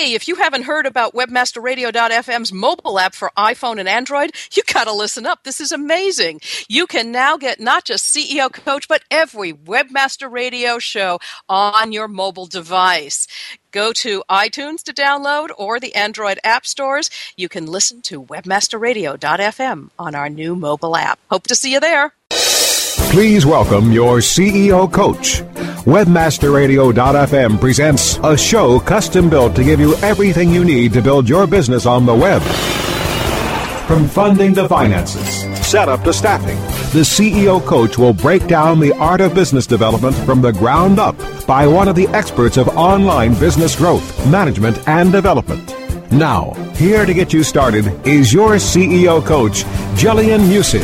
Hey, if you haven't heard about WebmasterRadio.fm's mobile app for iPhone and Android, you got to listen up. This is amazing. You can now get not just CEO Coach, but every Webmaster Radio show on your mobile device. Go to iTunes to download or the Android app stores. You can listen to WebmasterRadio.fm on our new mobile app. Hope to see you there. Please welcome your CEO Coach. WebmasterRadio.fm presents a show custom built to give you everything you need to build your business on the web. From funding to finances, setup to staffing, the CEO Coach will break down the art of business development from the ground up by one of the experts of online business growth, management, and development. Now, here to get you started is your CEO Coach, Jillian Muessig.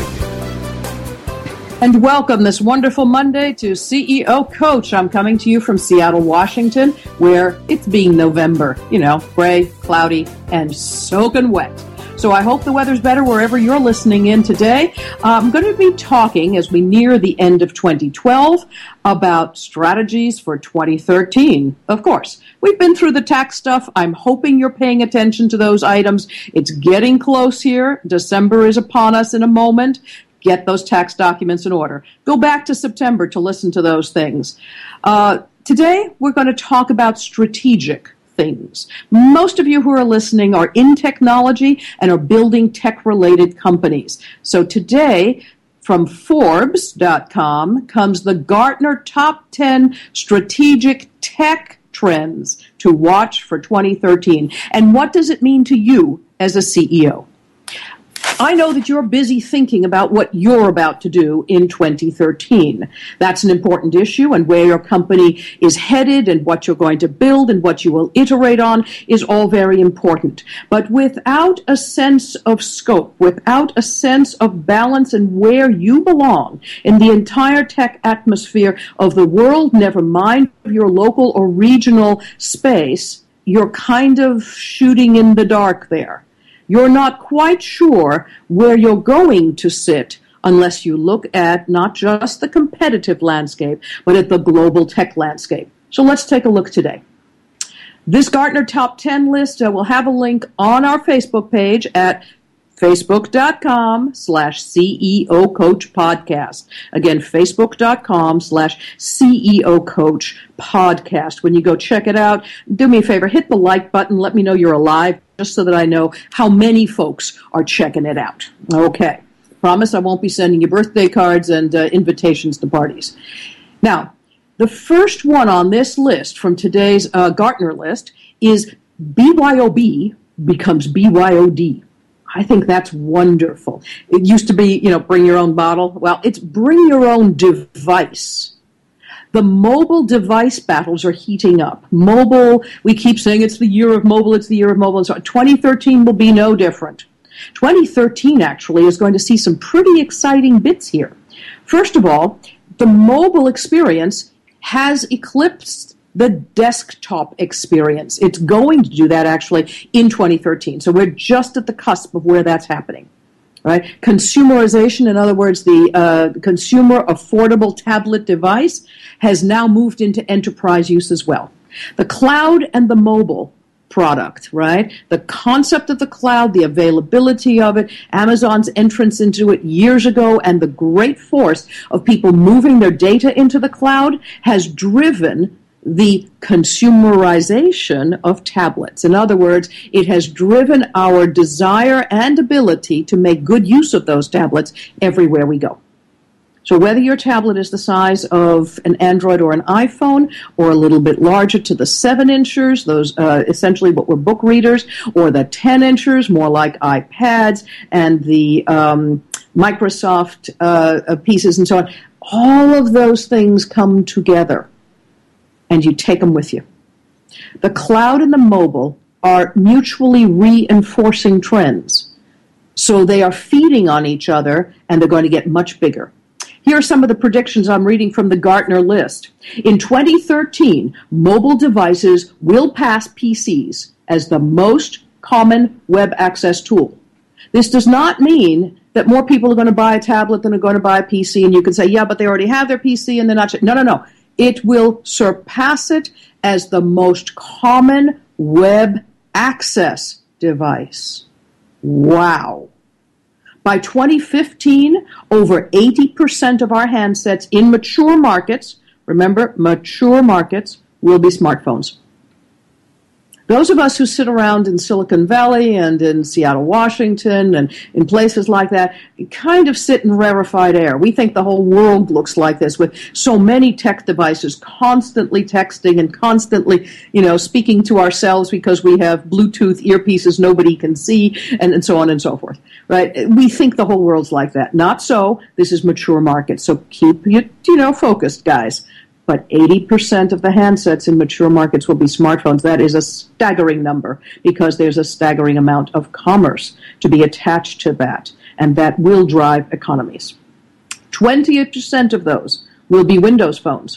And welcome this wonderful Monday to CEO Coach. I'm coming to you from Seattle, Washington, where it's being November. You know, gray, cloudy, and soaking wet. So I hope the weather's better wherever you're listening in today. I'm going to be talking, as we near the end of 2012, about strategies for 2013. Of course, we've been through the tax stuff. I'm hoping you're paying attention to those items. It's getting close here. December is upon us in a moment. Get those tax documents in order. Go back to September to listen to those things. Today, we're going to talk about strategic things. Most of you who are listening are in technology and are building tech-related companies. So today, from Forbes.com comes the Gartner Top 10 Strategic Tech Trends to watch for 2013. And what does it mean to you as a CEO? I know that you're busy thinking about what you're about to do in 2013. That's an important issue, and where your company is headed and what you're going to build and what you will iterate on is all very important. But without a sense of scope, without a sense of balance and where you belong in the entire tech atmosphere of the world, never mind your local or regional space, you're kind of shooting in the dark there. You're not quite sure where you're going to sit unless you look at not just the competitive landscape, but at the global tech landscape. So let's take a look today. This Gartner Top 10 list will have a link on our Facebook page at Facebook.com/CEO Coach Podcast. Again, Facebook.com/CEO Coach Podcast. When you go check it out, do me a favor, hit the like button. Let me know you're alive, just so that I know how many folks are checking it out. Okay. Promise I won't be sending you birthday cards and invitations to parties. Now, the first one on this list from today's Gartner list is BYOB becomes BYOD. I think that's wonderful. It used to be, bring your own bottle. Well, it's bring your own device. The mobile device battles are heating up. Mobile, we keep saying it's the year of mobile, it's the year of mobile, and so on. 2013 will be no different. 2013 actually is going to see some pretty exciting bits here. First of all, the mobile experience has eclipsed the desktop experience. It's going to do that actually in 2013. So we're just at the cusp of where that's happening. Right? Consumerization, in other words, the consumer affordable tablet device has now moved into enterprise use as well. The cloud and the mobile product, right? The concept of the cloud, the availability of it, Amazon's entrance into it years ago, and the great force of people moving their data into the cloud has driven the consumerization of tablets. In other words, it has driven our desire and ability to make good use of those tablets everywhere we go. So whether your tablet is the size of an Android or an iPhone, or a little bit larger to the 7-inchers, those essentially what were book readers, or the 10-inchers, more like iPads, and the Microsoft pieces and so on, all of those things come together, and you take them with you. The cloud and the mobile are mutually reinforcing trends. So they are feeding on each other, and they're going to get much bigger. Here are some of the predictions I'm reading from the Gartner list. In 2013, mobile devices will pass PCs as the most common web access tool. This does not mean that more people are going to buy a tablet than are going to buy a PC, and you can say, yeah, but they already have their PC and they're not. No. It will surpass it as the most common web access device. Wow. By 2015, over 80% of our handsets in mature markets, remember, mature markets, will be smartphones. Those of us who sit around in Silicon Valley and in Seattle, Washington, and in places like that, kind of sit in rarefied air. We think the whole world looks like this, with so many tech devices constantly texting and constantly, speaking to ourselves because we have Bluetooth earpieces nobody can see, and so on and so forth. Right? We think the whole world's like that. Not so. This is mature market. So keep it, focused, guys. But 80% of the handsets in mature markets will be smartphones. That is a staggering number because there's a staggering amount of commerce to be attached to that, and that will drive economies. 20% of those will be Windows phones.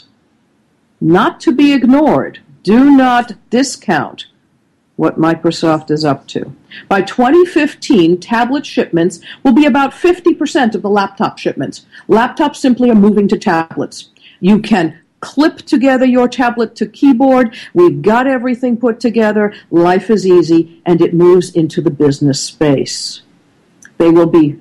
Not to be ignored. Do not discount what Microsoft is up to. By 2015, tablet shipments will be about 50% of the laptop shipments. Laptops simply are moving to tablets. You can clip together your tablet to keyboard. We've got everything put together. Life is easy, and it moves into the business space. They will be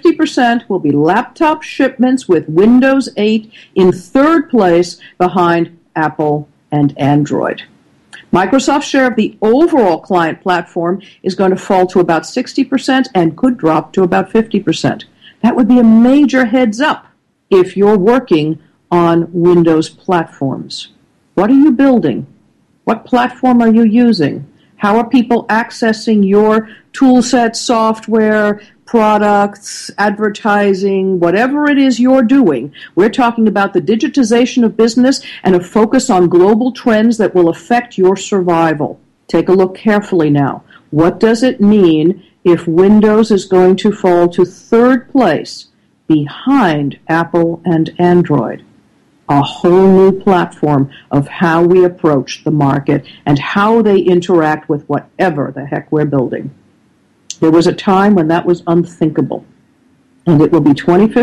50% will be laptop shipments with Windows 8 in third place behind Apple and Android. Microsoft's share of the overall client platform is going to fall to about 60% and could drop to about 50%. That would be a major heads up if you're working on Windows platforms. What are you building? What platform are you using? How are people accessing your tool set, software, products, advertising, whatever it is you're doing? We're talking about the digitization of business and a focus on global trends that will affect your survival. Take a look carefully now. What does it mean if Windows is going to fall to third place behind Apple and Android? A whole new platform of how we approach the market and how they interact with whatever the heck we're building. There was a time when that was unthinkable, and it will be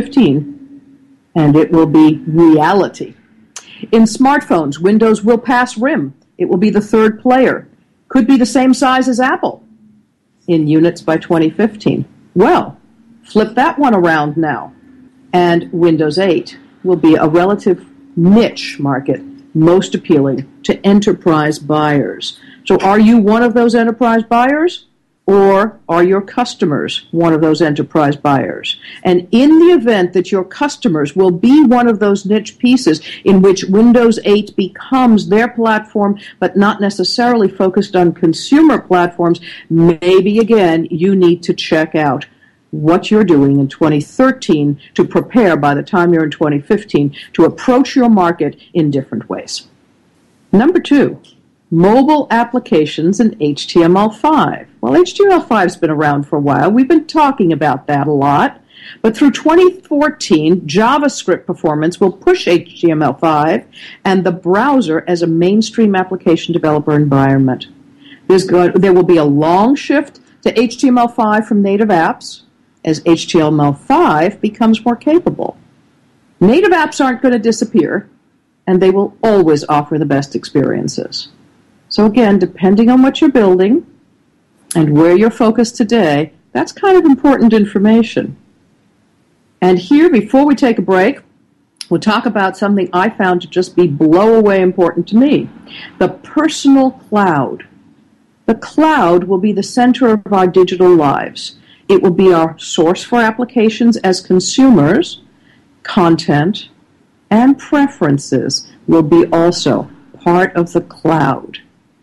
2015, and it will be reality. In smartphones, Windows will pass RIM. It will be the third player. Could be the same size as Apple in units by 2015. Well, flip that one around now, and Windows 8 will be a relative niche market, most appealing to enterprise buyers. So are you one of those enterprise buyers, or are your customers one of those enterprise buyers? And in the event that your customers will be one of those niche pieces in which Windows 8 becomes their platform, but not necessarily focused on consumer platforms, maybe again you need to check out what you're doing in 2013 to prepare by the time you're in 2015 to approach your market in different ways. Number 2, mobile applications and HTML5. Well, HTML5's been around for a while. We've been talking about that a lot. But through 2014, JavaScript performance will push HTML5 and the browser as a mainstream application developer environment. There will be a long shift to HTML5 from native apps as HTML5 becomes more capable. Native apps aren't going to disappear, and they will always offer the best experiences. So again, depending on what you're building and where you're focused today, that's kind of important information. And here, before we take a break, we'll talk about something I found to just be blow away important to me. The personal cloud. The cloud will be the center of our digital lives. It will be our source for applications as consumers. Content and preferences will be also part of the cloud.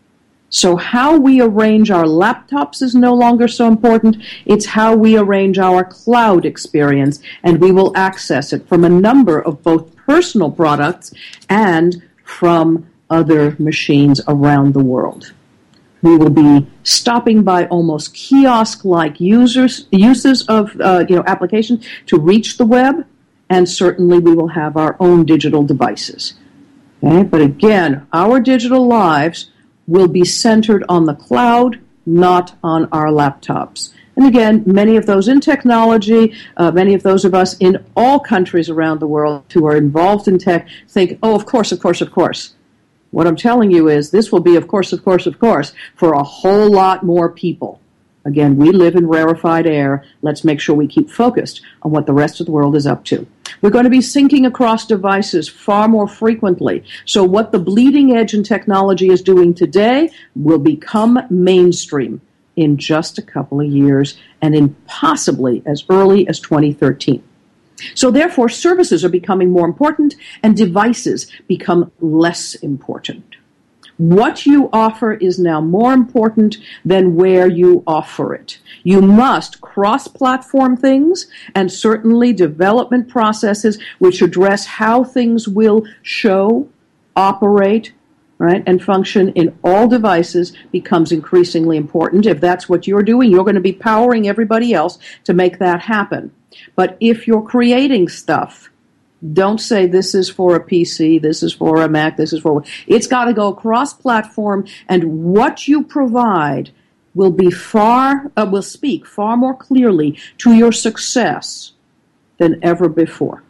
So how we arrange our laptops is no longer so important. It's how we arrange our cloud experience, and we will access it from a number of both personal products and from other machines around the world. We will be stopping by almost kiosk-like uses of applications to reach the web, and certainly we will have our own digital devices. Okay? But again, our digital lives will be centered on the cloud, not on our laptops. And again, many of those in technology, many of those of us in all countries around the world who are involved in tech think, oh, of course. What I'm telling you is this will be, of course, for a whole lot more people. Again, we live in rarefied air. Let's make sure we keep focused on what the rest of the world is up to. We're going to be syncing across devices far more frequently. So what the bleeding edge in technology is doing today will become mainstream in just a couple of years and in possibly as early as 2013. So therefore, services are becoming more important and devices become less important. What you offer is now more important than where you offer it. You must cross-platform things and certainly development processes which address how things will show, operate, right, and function in all devices becomes increasingly important. If that's what you're doing, you're going to be powering everybody else to make that happen. But if you're creating stuff, don't say this is for a PC, this is for a Mac, this is for... It's got to go cross-platform, and what you provide will be will speak far more clearly to your success than ever before.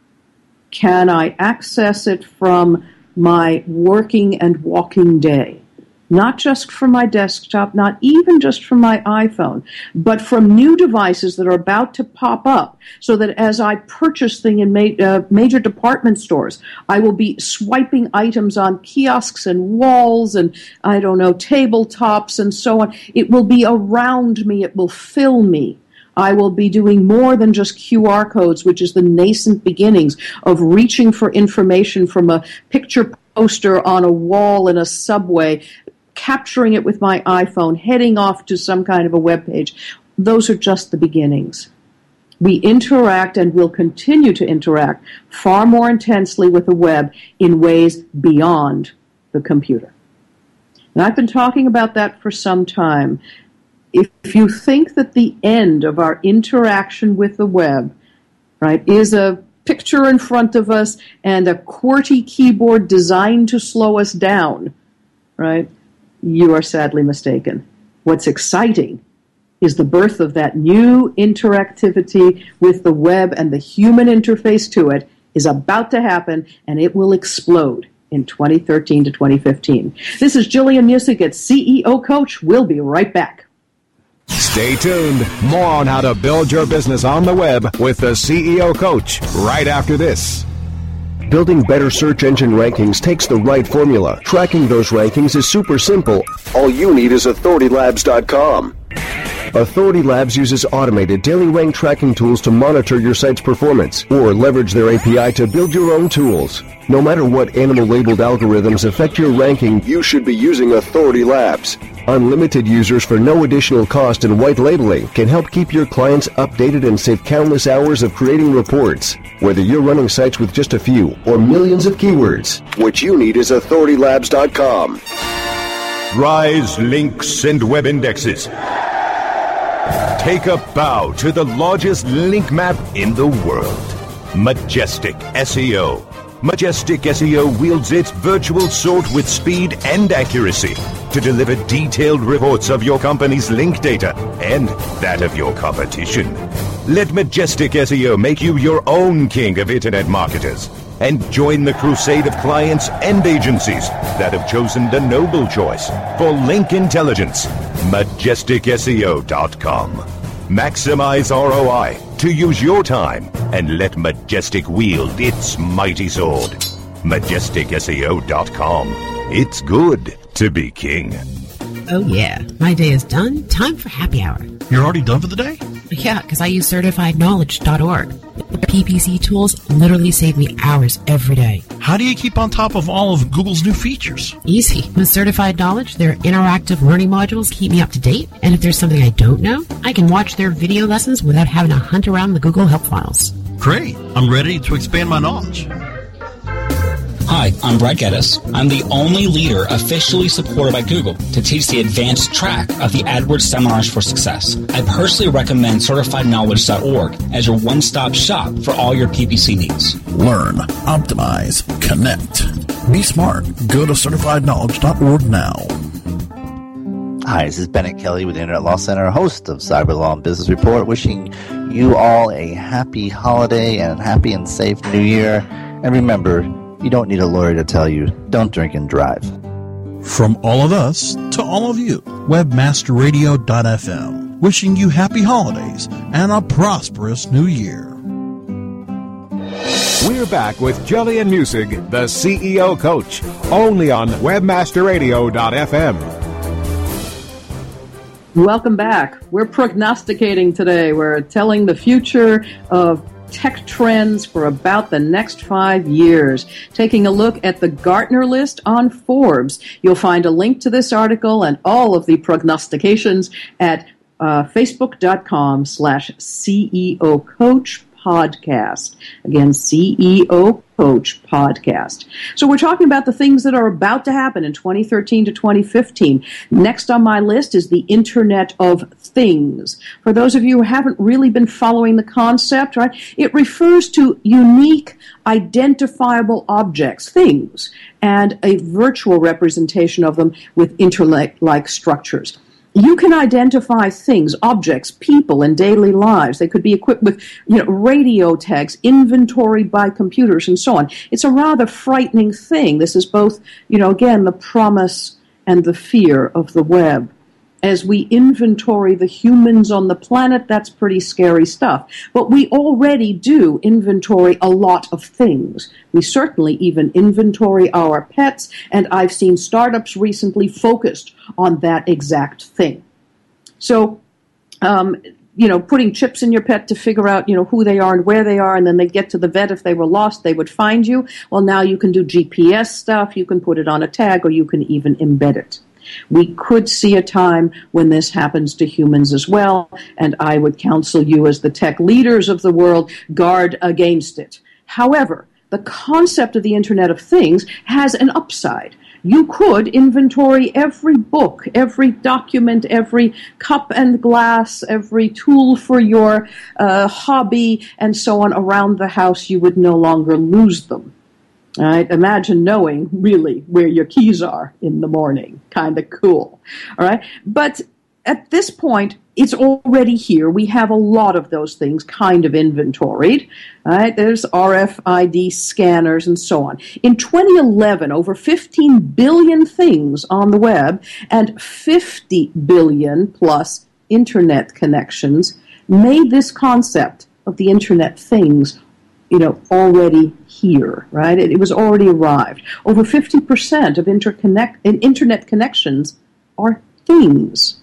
Can I access it from my working and walking day? Not just from my desktop, not even just from my iPhone, but from new devices that are about to pop up, so that as I purchase things in major department stores, I will be swiping items on kiosks and walls and, tabletops and so on. It will be around me. It will fill me. I will be doing more than just QR codes, which is the nascent beginnings of reaching for information from a picture poster on a wall in a subway, capturing it with my iPhone, heading off to some kind of a web page. Those are just the beginnings. We interact and will continue to interact far more intensely with the web in ways beyond the computer. And I've been talking about that for some time. If you think that the end of our interaction with the web, right, is a picture in front of us and a QWERTY keyboard designed to slow us down, right, you are sadly mistaken. What's exciting is the birth of that new interactivity with the web, and the human interface to it is about to happen, and it will explode in 2013 to 2015. This is Jillian Muessig at CEO Coach. We'll be right back. Stay tuned. More on how to build your business on the web with the CEO Coach right after this. Building better search engine rankings takes the right formula. Tracking those rankings is super simple. All you need is authoritylabs.com. Authority Labs uses automated daily rank tracking tools to monitor your site's performance, or leverage their API to build your own tools. No matter what animal-labeled algorithms affect your ranking, you should be using Authority Labs. Unlimited users for no additional cost and white labeling can help keep your clients updated and save countless hours of creating reports. Whether you're running sites with just a few or millions of keywords, what you need is authoritylabs.com. Rise, links, and web indexes. Take a bow to the largest link map in the world. Majestic SEO. Majestic SEO wields its virtual sword with speed and accuracy to deliver detailed reports of your company's link data and that of your competition. Let Majestic SEO make you your own king of internet marketers and join the crusade of clients and agencies that have chosen the noble choice for link intelligence. MajesticSEO.com. Maximize ROI to use your time and let Majestic wield its mighty sword. MajesticSEO.com. It's good to be king. Oh yeah, my day is done. Time for happy hour. You're already done for the day? Yeah, because I use CertifiedKnowledge.org. The PPC tools literally save me hours every day. How do you keep on top of all of Google's new features? Easy. With Certified Knowledge, their interactive learning modules keep me up to date. And if there's something I don't know, I can watch their video lessons without having to hunt around the Google help files. Great. I'm ready to expand my knowledge. Hi, I'm Brad Geddes. I'm the only leader officially supported by Google to teach the advanced track of the AdWords Seminars for Success. I personally recommend CertifiedKnowledge.org as your one-stop shop for all your PPC needs. Learn, optimize, connect. Be smart. Go to CertifiedKnowledge.org now. Hi, this is Bennett Kelly with the Internet Law Center, host of Cyber Law and Business Report, wishing you all a happy holiday and happy and safe New Year. And remember, You don't need a lawyer to tell you, don't drink and drive. From all of us to all of you, webmasterradio.fm, wishing you happy holidays and a prosperous new year. We're back with Jillian Muessig, the CEO Coach, only on webmasterradio.fm. Welcome back. We're prognosticating today. We're telling the future of tech trends for about the next 5 years. Taking a look at the Gartner list on Forbes. You'll find a link to this article and all of the prognostications at facebook.com/CEO Coach Podcast. Again, CEO Coach Podcast. So we're talking about the things that are about to happen in 2013 to 2015. Next on my list is the Internet of Things. For those of you who haven't really been following the concept, right, it refers to unique, identifiable objects, things, and a virtual representation of them with internet-like structures. You can identify things, objects, people in daily lives. They could be equipped with, radio tags, inventory by computers, and so on. It's a rather frightening thing. This is both, again, the promise and the fear of the web. As we inventory the humans on the planet, that's pretty scary stuff. But we already do inventory a lot of things. We certainly even inventory our pets, and I've seen startups recently focused on that exact thing. So, putting chips in your pet to figure out, who they are and where they are, and then they get to the vet. If they were lost, they would find you. Well, now you can do GPS stuff. You can put it on a tag, or you can even embed it. We could see a time when this happens to humans as well, and I would counsel you as the tech leaders of the world, guard against it. However, the concept of the Internet of Things has an upside. You could inventory every book, every document, every cup and glass, every tool for your hobby, and so on around the house. You would no longer lose them. All right, imagine knowing really where your keys are in the morning. Kind of cool. All right, but at this point, it's already here. We have a lot of those things kind of inventoried. All right, there's RFID scanners and so on. In 2011, over 15 billion things on the web and 50 billion plus internet connections made this concept of the Internet things already here, right? It was already arrived. Over 50% of internet connections are things.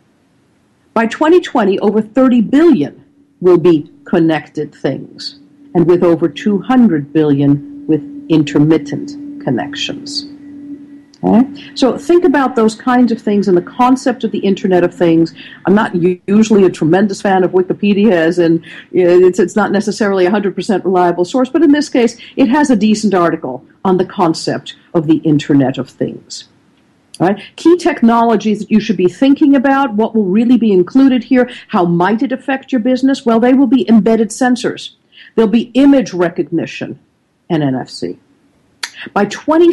By 2020, over 30 billion will be connected things, and with over 200 billion with intermittent connections. Okay? So think about those kinds of things and the concept of the Internet of Things. I'm not usually a tremendous fan of Wikipedia, as in it's not necessarily a 100% reliable source, but in this case, it has a decent article on the concept of the Internet of Things. All right? Key technologies that you should be thinking about, what will really be included here, how might it affect your business? Well, they will be embedded sensors. There'll be image recognition and NFC. By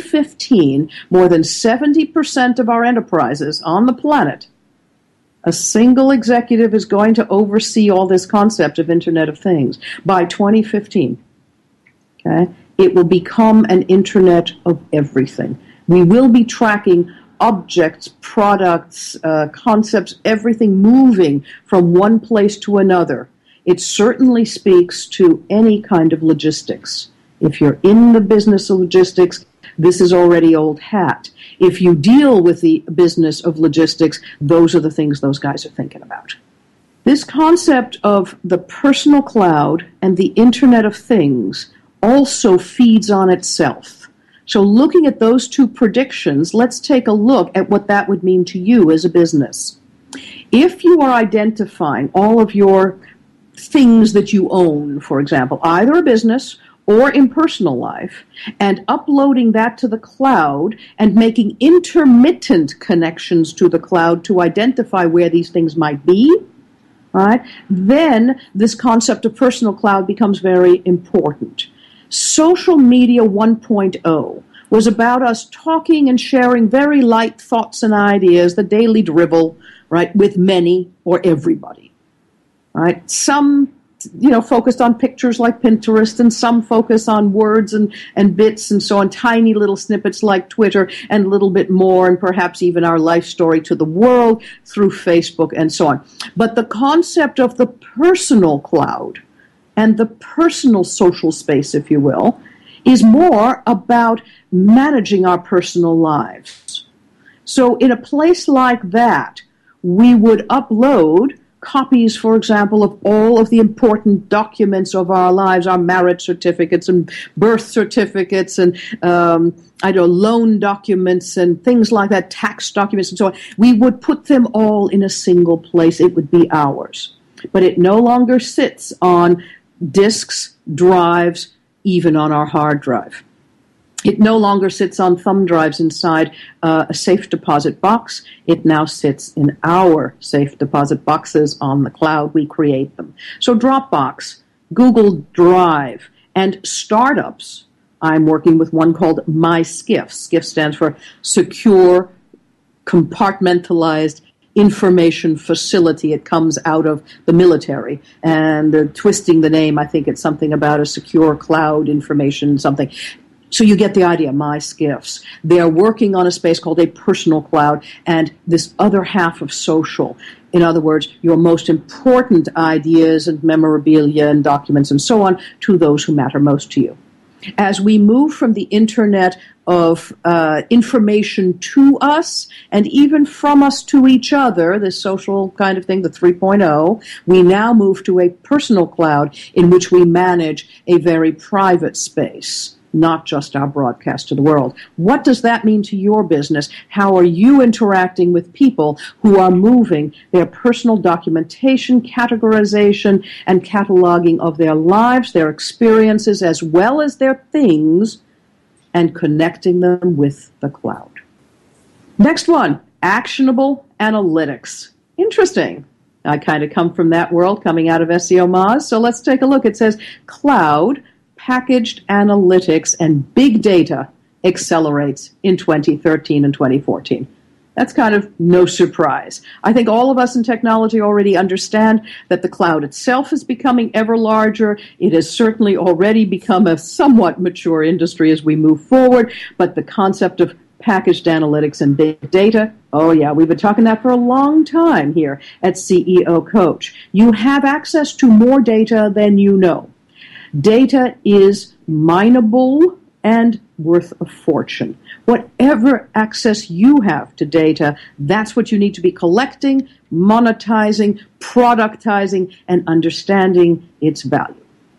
2015, more than 70% of our enterprises on the planet, a single executive is going to oversee all this concept of Internet of Things. By 2015, okay, it will become an Internet of everything. We will be tracking objects, products, concepts, everything moving from one place to another. It certainly speaks to any kind of logistics. If you're in the business of logistics, this is already old hat. If you deal with the business of logistics, those are the things those guys are thinking about. This concept of the personal cloud and the Internet of Things also feeds on itself. So looking at those two predictions, let's take a look at what that would mean to you as a business. If you are identifying all of your things that you own, for example, either a business or in personal life, and uploading that to the cloud and making intermittent connections to the cloud to identify where these things might be, right, then this concept of personal cloud becomes very important. Social Media 1.0 was about us talking and sharing very light thoughts and ideas, the daily dribble, right, with many or everybody. Right? Some focused on pictures like Pinterest, and some focus on words and bits and so on, tiny little snippets like Twitter, and a little bit more, and perhaps even our life story to the world through Facebook and so on. But the concept of the personal cloud and the personal social space, if you will, is more about managing our personal lives. So in a place like that, we would upload copies, for example, of all of the important documents of our lives, our marriage certificates and birth certificates and, loan documents and things like that, tax documents and so on. We would put them all in a single place. It would be ours. But it no longer sits on disks, drives, even on our hard drive. It no longer sits on thumb drives inside a safe deposit box. It now sits in our safe deposit boxes on the cloud. We create them. So Dropbox, Google Drive, and startups. I'm working with one called MySCIF. SCIF stands for Secure Compartmentalized Information Facility. It comes out of the military. And twisting the name, I think it's something about a secure cloud information something. So you get the idea, MySCIFs. They're working on a space called a personal cloud and this other half of social. In other words, your most important ideas and memorabilia and documents and so on to those who matter most to you. As we move from the internet of information to us and even from us to each other, this social kind of thing, the 3.0, we now move to a personal cloud in which we manage a very private space, not just our broadcast to the world. What does that mean to your business? How are you interacting with people who are moving their personal documentation, categorization, and cataloging of their lives, their experiences, as well as their things, and connecting them with the cloud? Next one, actionable analytics. Interesting. I kind of come from that world, coming out of SEO Moz. So let's take a look. It says cloud packaged analytics and big data accelerates in 2013 and 2014. That's kind of no surprise. I think all of us in technology already understand that the cloud itself is becoming ever larger. It has certainly already become a somewhat mature industry as we move forward, but the concept of packaged analytics and big data, oh yeah, we've been talking that for a long time here at CEO Coach. You have access to more data than you know. Data is mineable and worth a fortune. Whatever access you have to data, that's what you need to be collecting, monetizing, productizing, and understanding its value.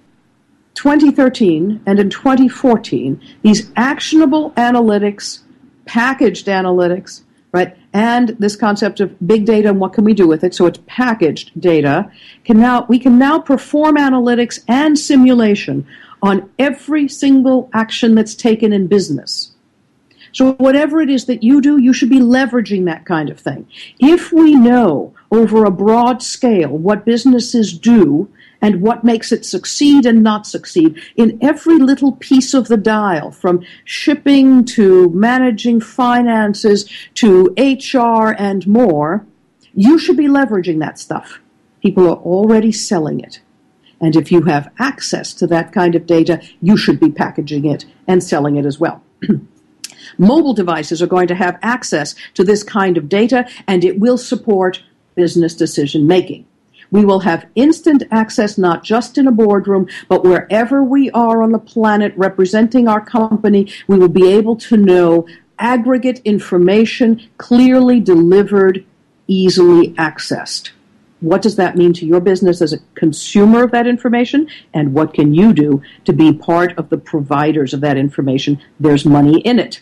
2013 and in 2014, these actionable analytics, packaged analytics, right, and this concept of big data and what can we do with it, so it's packaged data, we can now perform analytics and simulation on every single action that's taken in business. So whatever it is that you do, you should be leveraging that kind of thing. If we know over a broad scale what businesses do and what makes it succeed and not succeed in every little piece of the dial, from shipping to managing finances to HR and more, you should be leveraging that stuff. People are already selling it. And if you have access to that kind of data, you should be packaging it and selling it as well. Mobile devices are going to have access to this kind of data, and it will support business decision making. We will have instant access not just in a boardroom, but wherever we are on the planet representing our company, we will be able to know aggregate information clearly delivered, easily accessed. What does that mean to your business as a consumer of that information? And what can you do to be part of the providers of that information? There's money in it.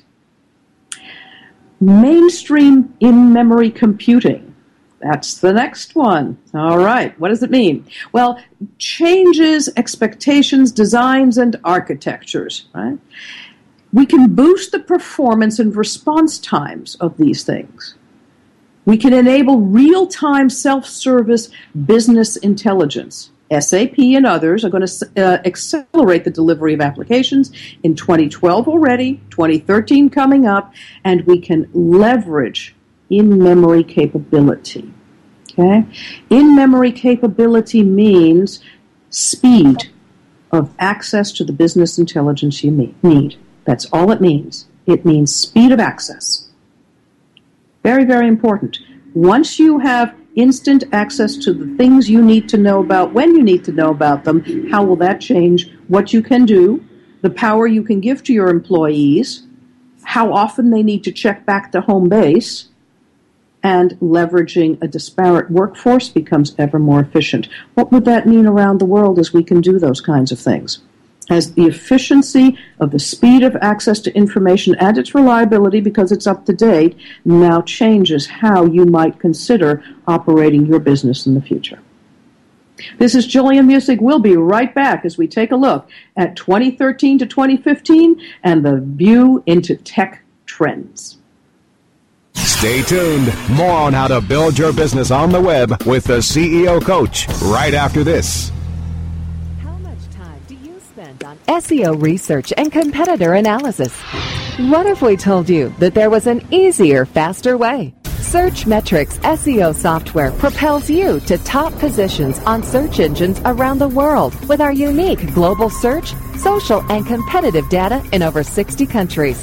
Mainstream in-memory computing. That's the next one. All right. What does it mean? Well, changes, expectations, designs, and architectures. Right? We can boost the performance and response times of these things. We can enable real-time self-service business intelligence. SAP and others are going to accelerate the delivery of applications in 2012 already, 2013 coming up, and we can leverage in-memory capability. Okay? In-memory capability means speed of access to the business intelligence you need. That's all it means. It means speed of access. Very, very important. Once you have instant access to the things you need to know about, when you need to know about them, how will that change what you can do, the power you can give to your employees, how often they need to check back to home base, and leveraging a disparate workforce becomes ever more efficient. What would that mean around the world as we can do those kinds of things? As the efficiency of the speed of access to information and its reliability, because it's up to date, now changes how you might consider operating your business in the future. This is Jillian Muessig. We'll be right back as we take a look at 2013 to 2015 and the view into tech trends. Stay tuned. More on how to build your business on the web with the CEO Coach right after this. SEO research and competitor analysis. What if we told you that there was an easier, faster way? Searchmetrics SEO software propels you to top positions on search engines around the world with our unique global search, social, and competitive data in over 60 countries.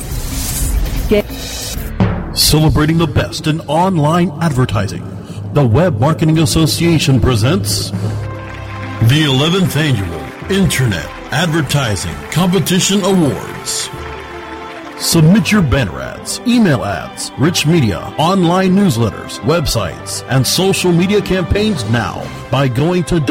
Celebrating the best in online advertising, the Web Marketing Association presents the 11th Annual Internet Advertising Competition Awards. Submit your banner ads, email ads, rich media, online newsletters, websites, and social media campaigns now by going to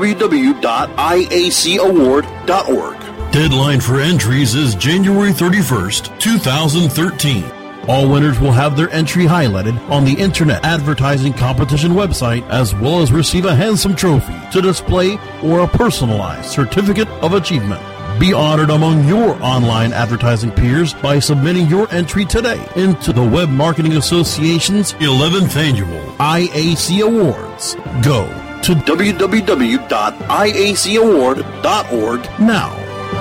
www.iacaward.org. Deadline for entries is January 31st, 2013. All winners will have their entry highlighted on the Internet Advertising Competition website, as well as receive a handsome trophy to display or a personalized certificate of achievement. Be honored among your online advertising peers by submitting your entry today into the Web Marketing Association's 11th Annual IAC Awards. Go to www.iacaward.org now.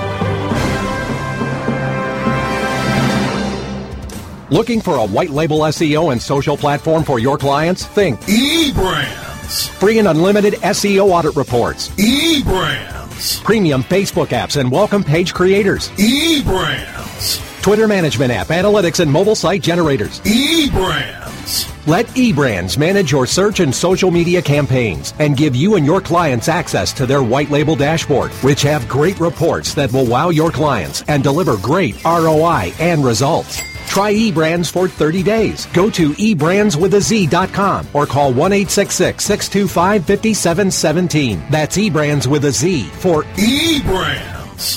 Looking for a white label SEO and social platform for your clients? Think eBrands. Free and unlimited SEO audit reports. eBrands. Premium Facebook apps and welcome page creators. eBrands. Twitter management app, analytics, and mobile site generators. eBrands. Let eBrands manage your search and social media campaigns and give you and your clients access to their white label dashboard, which have great reports that will wow your clients and deliver great ROI and results. Try eBrands for 30 days. Go to eBrandsWithAZ.com or call 1-866-625-5717. That's eBrands with a Z for eBrands.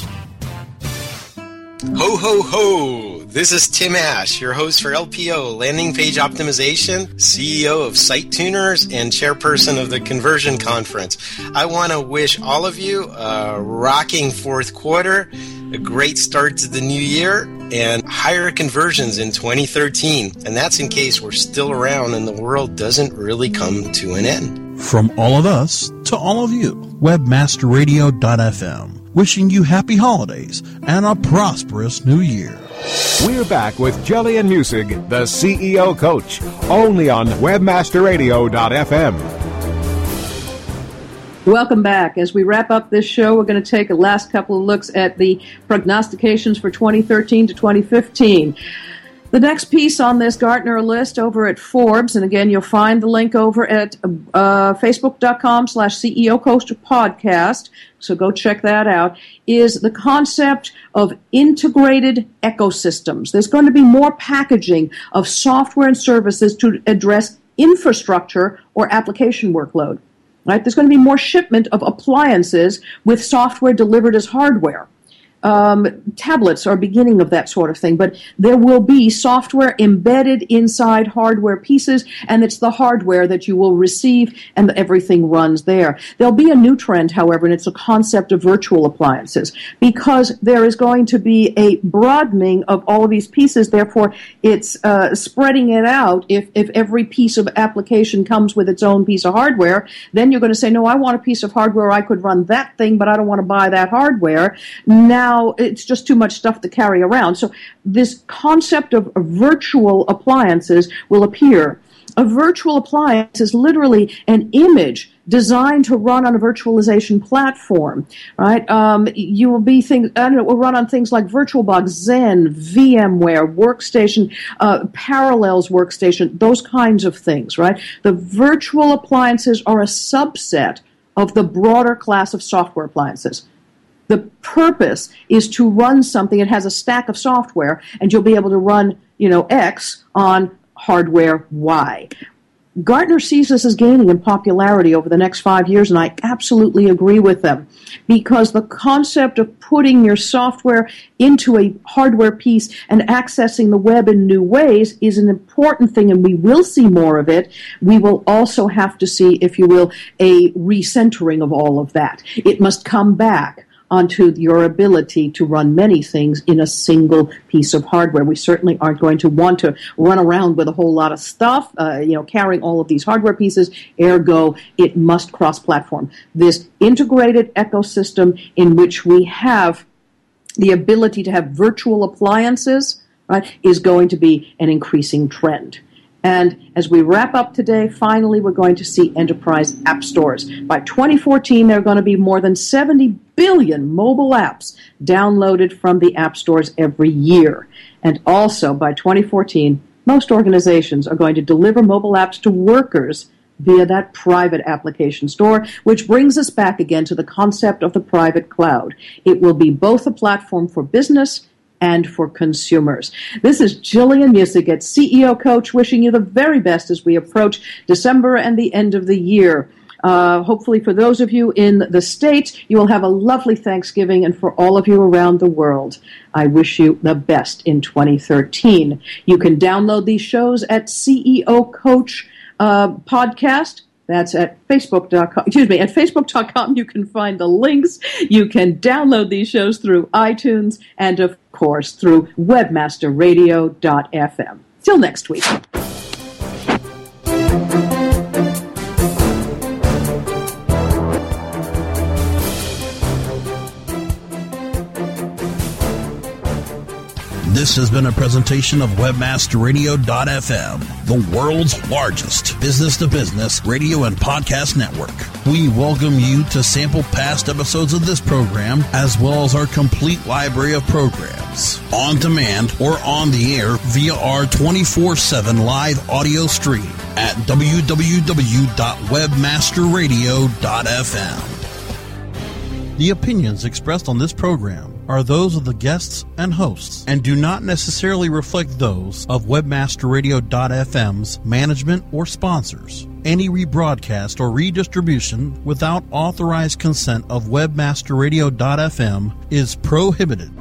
Ho, ho, ho! This is Tim Ash, your host for LPO, Landing Page Optimization, CEO of Site Tuners, and chairperson of the Conversion Conference. I want to wish all of you a rocking fourth quarter, a great start to the new year, and higher conversions in 2013. And that's in case we're still around and the world doesn't really come to an end. From all of us to all of you, webmasterradio.fm. Wishing you happy holidays and a prosperous new year. We're back with Jillian Muessig, the CEO Coach, only on webmasterradio.fm. Welcome back. As we wrap up this show, we're going to take a last couple of looks at the prognostications for 2013 to 2015. The next piece on this Gartner list over at Forbes, and again, you'll find the link over at facebook.com/CEO Coach podcast, so go check that out, is the concept of integrated ecosystems. There's going to be more packaging of software and services to address infrastructure or application workload. Right? There's going to be more shipment of appliances with software delivered as hardware. Tablets are beginning of that sort of thing, but there will be software embedded inside hardware pieces, and it's the hardware that you will receive, and everything runs there. There'll be a new trend, however, and it's a concept of virtual appliances, because there is going to be a broadening of all of these pieces. Therefore, it's spreading it out. If every piece of application comes with its own piece of hardware, then you're going to say, no, I want a piece of hardware. I could run that thing, but I don't want to buy that hardware. Now, it's just too much stuff to carry around. So this concept of virtual appliances will appear. A virtual appliance is literally an image designed to run on a virtualization platform, right? You will be will run on things like VirtualBox, Zen, VMware, Workstation, Parallels Workstation, those kinds of things, right? The virtual appliances are a subset of the broader class of software appliances. The purpose is to run something. It has a stack of software, and you'll be able to run, X on hardware Y. Gartner sees this as gaining in popularity over the next 5 years, and I absolutely agree with them, because the concept of putting your software into a hardware piece and accessing the web in new ways is an important thing, and we will see more of it. We will also have to see, if you will, a recentering of all of that. It must come back onto your ability to run many things in a single piece of hardware. We certainly aren't going to want to run around with a whole lot of stuff, carrying all of these hardware pieces. Ergo, it must cross-platform. This integrated ecosystem in which we have the ability to have virtual appliances, right, is going to be an increasing trend. And as we wrap up today, finally, we're going to see enterprise app stores. By 2014, there are going to be more than 70 billion mobile apps downloaded from the app stores every year. And also, by 2014, most organizations are going to deliver mobile apps to workers via that private application store, which brings us back again to the concept of the private cloud. It will be both a platform for business and for consumers. This is Jillian Muessig, CEO Coach, wishing you the very best as we approach December and the end of the year. Hopefully for those of you in the States, you will have a lovely Thanksgiving, and for all of you around the world, I wish you the best in 2013. You can download these shows at CEO Coach Podcast. That's at Facebook.com. At Facebook.com, you can find the links. You can download these shows through iTunes and, of course, through webmasterradio.fm. Till next week. This has been a presentation of WebmasterRadio.fm, the world's largest business-to-business radio and podcast network. We welcome you to sample past episodes of this program, as well as our complete library of programs, on demand or on the air via our 24/7 live audio stream at www.webmasterradio.fm. The opinions expressed on this program are those of the guests and hosts and do not necessarily reflect those of WebmasterRadio.fm's management or sponsors. Any rebroadcast or redistribution without authorized consent of WebmasterRadio.fm is prohibited.